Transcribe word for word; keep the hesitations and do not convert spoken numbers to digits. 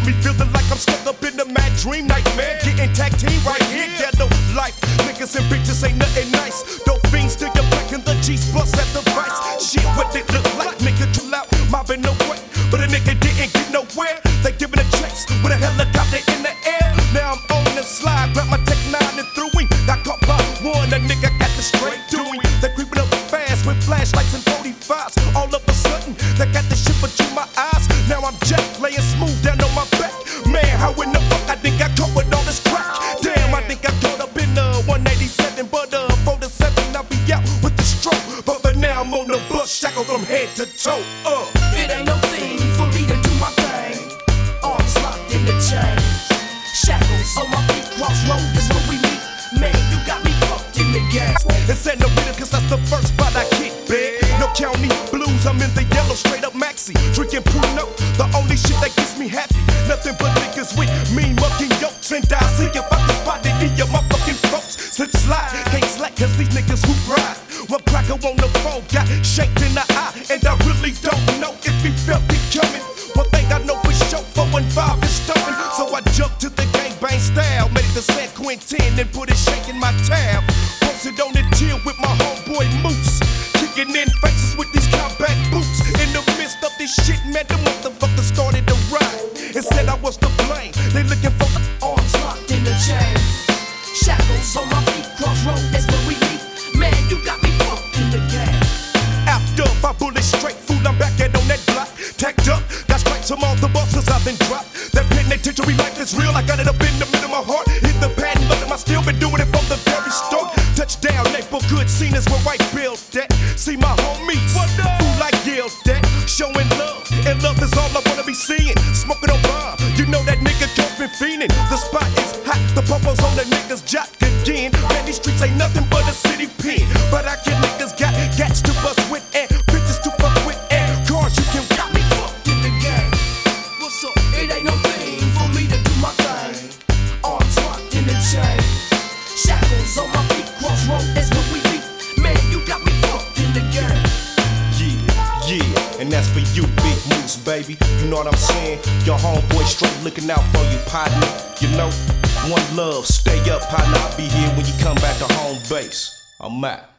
me feeling like I'm stuck up in the mad dream nightmare. Getting tag team right here, ghetto life. Niggas and bitches ain't nothing nice. Dope fiends still your back in the G's bust at the vice. Shit, what they look like, nigga, too loud, mobbing no way. But a nigga didn't get nowhere. They giving a chase with a helicopter in the air. Now I'm on the slide, grab my Tech nine and threw him. Got caught by one, a nigga got the straight doing. They creeping up fast with flashlights and forty-fives. All of a sudden, they got the shit between my eyes. Now I'm jacked, laying smooth down on my back. Man, how in the fuck I think I caught with all this crack? Damn, I think I caught up in the one eighty-seven, but uh, for the seven I'll be out with the stroke. But for now I'm on the bus, shackled from head to toe. Uh. It ain't no thing for me to do my thing. Arms locked in the chain, shackles on my feet, crossroad is where we meet. Man, you got me fucked in the gas. It's in the rhythm cause that's the first spot I kick, big. No county blues, I'm in the yellow, straight up maxi. Drinking Pruno, the only shit that gets me happy. Nothing but niggas with mean mucking yokes. And I see if I can spot it in your motherfucking folks. Slip slide, can't slack cause these niggas who ride. One cracker on the phone got shaked in the eye. And I really don't know if he felt it coming. One thing I know for sure, four one five is stumping. So I jumped to the gangbang style, made it to San Quentin and put it shaking my tab. Posted on the deal with my homeboy Moose, kicking in faces with these combat boots. In the midst of this shit, man, the motherfuckers started to ride and said I was to blame. They looking for arms locked in the chains, shackles on my feet, crossroad, that's where we meet. Man, you got me fucked in the game. After five bullets straight, fool, I'm back at on that block. Tacked up, got stripes from all the bosses I've been dropped. That penitentiary life is real, I got it up in the middle of my heart. Hit the pad and button, I still been doing it from the very start. Touchdown, neighborhood scene is where I built that. See my homies, who like yelled that. Showing love, and love is all I wanna be seeing. Smoking on bomb, you know that nigga just been fiending. The spot is hot, the popo's on the niggas jock again. Man, these streets ain't nothing but a city pen. But I get niggas got gats to bust with and bitches to fuck with and cars you can got me fucked in the game. What's up? It ain't no thing for me to do my thing. Arms locked in the chain, shackles on my feet, crossroad, that's where we meet. Man, you got me fucked in the game. Yeah, yeah, and that's for you, Big Moose, baby. You know what I'm saying? Your homeboy straight looking out for you, partner. You know, one love, stay up, partner. I'll be here when you come back to home base. I'm out.